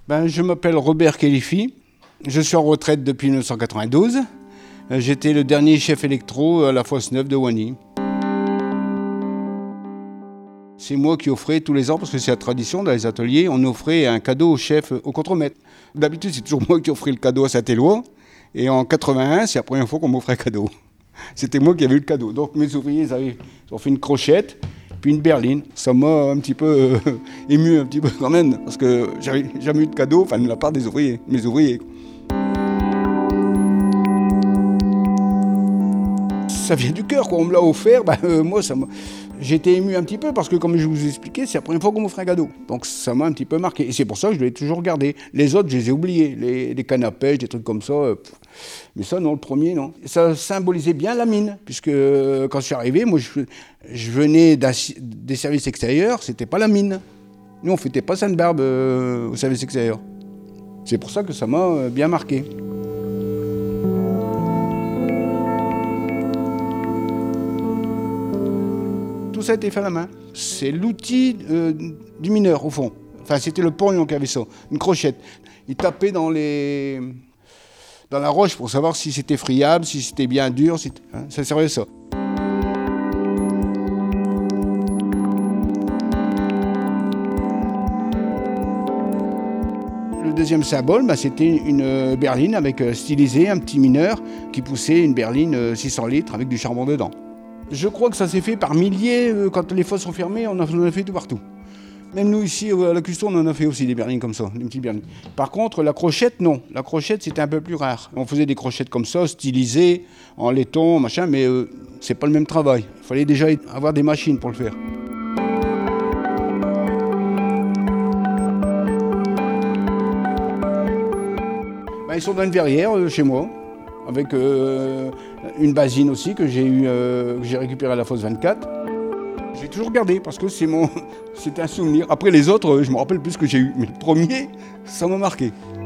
Je m'appelle Robert Khelifi, je suis en retraite depuis 1992. J'étais le dernier chef électro à la Fosse Neuve de Wany. C'est moi qui offrais tous les ans, parce que c'est la tradition dans les ateliers, on offrait un cadeau au chef au contremaître. D'habitude, c'est toujours moi qui offrais le cadeau à Saint-Éloi. Et en 81, c'est la première fois qu'on m'offrait un cadeau. C'était moi qui avais eu le cadeau. Donc mes ouvriers, ils ont fait une crochette, puis une berline. Ça m'a un petit peu ému, un petit peu quand même, parce que j'avais jamais eu de cadeau, de la part des ouvriers, mes ouvriers. Ça vient du cœur, quoi. On me l'a offert, moi j'ai été ému un petit peu parce que, comme je vous ai expliqué, c'est la première fois qu'on m'offre un cadeau. Donc ça m'a un petit peu marqué. Et c'est pour ça que je l'ai toujours gardé. Les autres, je les ai oubliés. Les cannes à pêche, des trucs comme ça. Mais ça, non, le premier, non. Ça symbolisait bien la mine, puisque quand je suis arrivé, moi, je venais des services extérieurs, c'était pas la mine. Nous, on fêtait pas Sainte-Barbe au service extérieur. C'est pour ça que ça m'a bien marqué. Tout ça a été fait à la main. C'est l'outil du mineur, au fond. C'était le pognon qui avait ça, une crochette. Il tapait dans la roche pour savoir si c'était friable, si c'était bien dur, ça servait à ça. Le deuxième symbole, c'était une berline avec stylisé, un petit mineur qui poussait une berline 600 litres avec du charbon dedans. Je crois que ça s'est fait par milliers. Quand les fosses sont fermées, on en a fait tout partout. Même nous ici, à la Custo, on en a fait aussi des berlines comme ça, des petites berlines. Par contre, la crochette, non. La crochette, c'était un peu plus rare. On faisait des crochettes comme ça, stylisées, en laiton, machin, mais c'est pas le même travail. Il fallait déjà avoir des machines pour le faire. Ils sont dans une verrière chez moi, avec une basine aussi que j'ai récupérée à la Fosse 24. J'ai toujours gardé parce que c'était un souvenir. Après les autres, je me rappelle plus ce que j'ai eu. Mais le premier, ça m'a marqué.